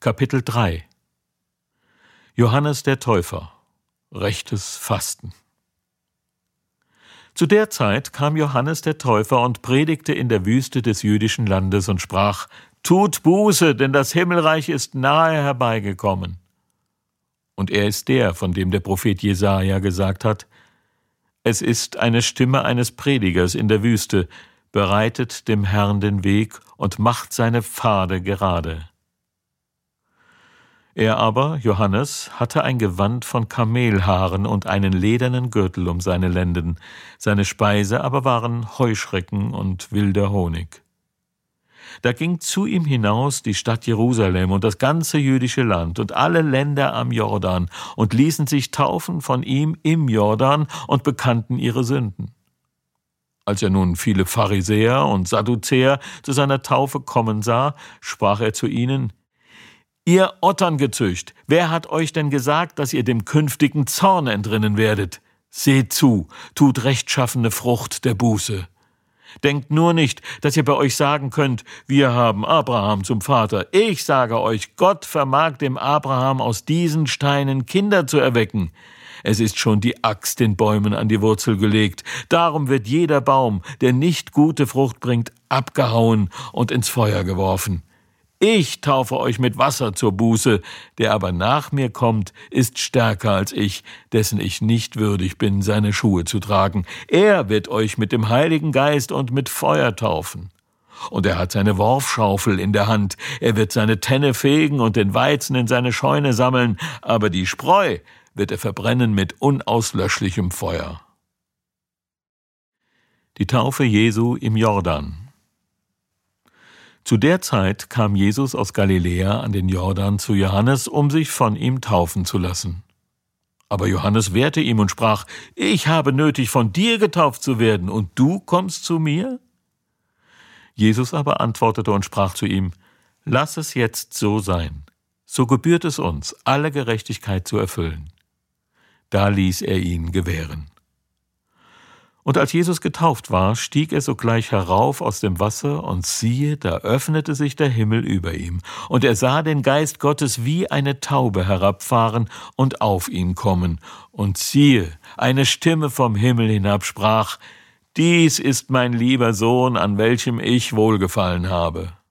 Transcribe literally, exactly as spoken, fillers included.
Kapitel drei. Johannes der Täufer. Rechtes Fasten. Zu der Zeit kam Johannes der Täufer und predigte in der Wüste des jüdischen Landes und sprach: Tut Buße, denn das Himmelreich ist nahe herbeigekommen. Und er ist der, von dem der Prophet Jesaja gesagt hat: Es ist eine Stimme eines Predigers in der Wüste, bereitet dem Herrn den Weg und macht seine Pfade gerade. Er aber, Johannes, hatte ein Gewand von Kamelhaaren und einen ledernen Gürtel um seine Lenden, seine Speise aber waren Heuschrecken und wilder Honig. Da ging zu ihm hinaus die Stadt Jerusalem und das ganze jüdische Land und alle Länder am Jordan und ließen sich taufen von ihm im Jordan und bekannten ihre Sünden. Als er nun viele Pharisäer und Sadduzäer zu seiner Taufe kommen sah, sprach er zu ihnen: Ihr Otterngezücht, wer hat euch denn gesagt, dass ihr dem künftigen Zorn entrinnen werdet? Seht zu, tut rechtschaffene Frucht der Buße. Denkt nur nicht, dass ihr bei euch sagen könnt, wir haben Abraham zum Vater. Ich sage euch, Gott vermag dem Abraham aus diesen Steinen Kinder zu erwecken. Es ist schon die Axt den Bäumen an die Wurzel gelegt. Darum wird jeder Baum, der nicht gute Frucht bringt, abgehauen und ins Feuer geworfen. Ich taufe euch mit Wasser zur Buße, der aber nach mir kommt, ist stärker als ich, dessen ich nicht würdig bin, seine Schuhe zu tragen. Er wird euch mit dem Heiligen Geist und mit Feuer taufen. Und er hat seine Worfschaufel in der Hand, er wird seine Tenne fegen und den Weizen in seine Scheune sammeln, aber die Spreu wird er verbrennen mit unauslöschlichem Feuer. Die Taufe Jesu im Jordan. Zu der Zeit kam Jesus aus Galiläa an den Jordan zu Johannes, um sich von ihm taufen zu lassen. Aber Johannes wehrte ihm und sprach: Ich habe nötig, von dir getauft zu werden, und du kommst zu mir? Jesus aber antwortete und sprach zu ihm: Lass es jetzt so sein. So gebührt es uns, alle Gerechtigkeit zu erfüllen. Da ließ er ihn gewähren. Und als Jesus getauft war, stieg er sogleich herauf aus dem Wasser, und siehe, da öffnete sich der Himmel über ihm, und er sah den Geist Gottes wie eine Taube herabfahren und auf ihn kommen. Und siehe, eine Stimme vom Himmel hinab sprach: Dies ist mein lieber Sohn, an welchem ich Wohlgefallen habe.